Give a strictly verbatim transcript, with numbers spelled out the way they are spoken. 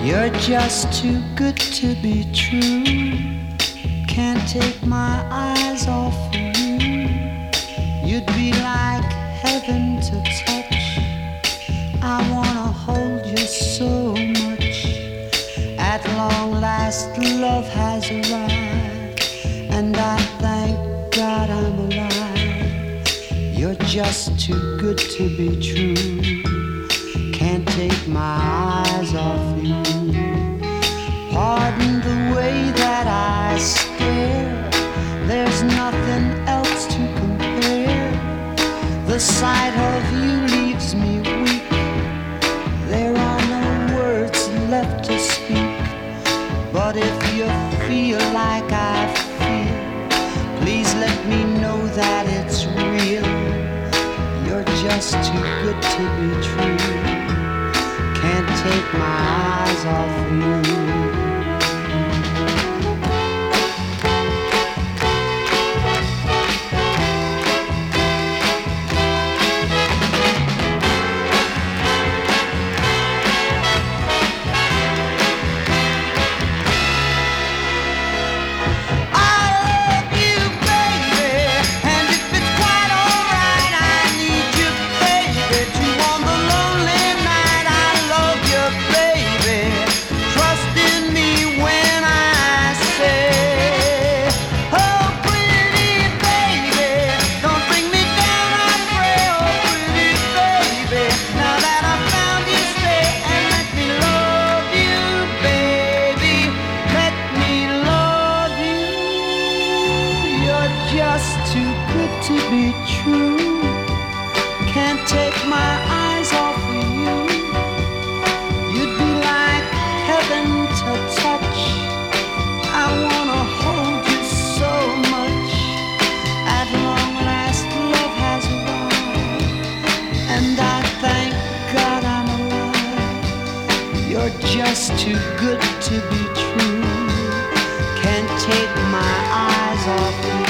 You're just too good to be true. Can't take my eyes off of you. You'd be like heaven to touch. I wanna hold you so much. At long last love has arrived, and I thank God I'm alive. You're just too good to be true. Can't take my eyes off you. Pardon the way that I stare. There's nothing else to compare. The sight of you leaves me weak. There are no words left to speak. But if you feel like I feel, please let me know that it's real. You're just too good to be true. Can't take my eyes off you. Just too good to be true. Can't take my eyes off of you. You'd be like heaven to touch. I wanna hold you so much. At long last love has arrived, and I thank God I'm alive. You're just too good to be true. Can't take my eyes off you.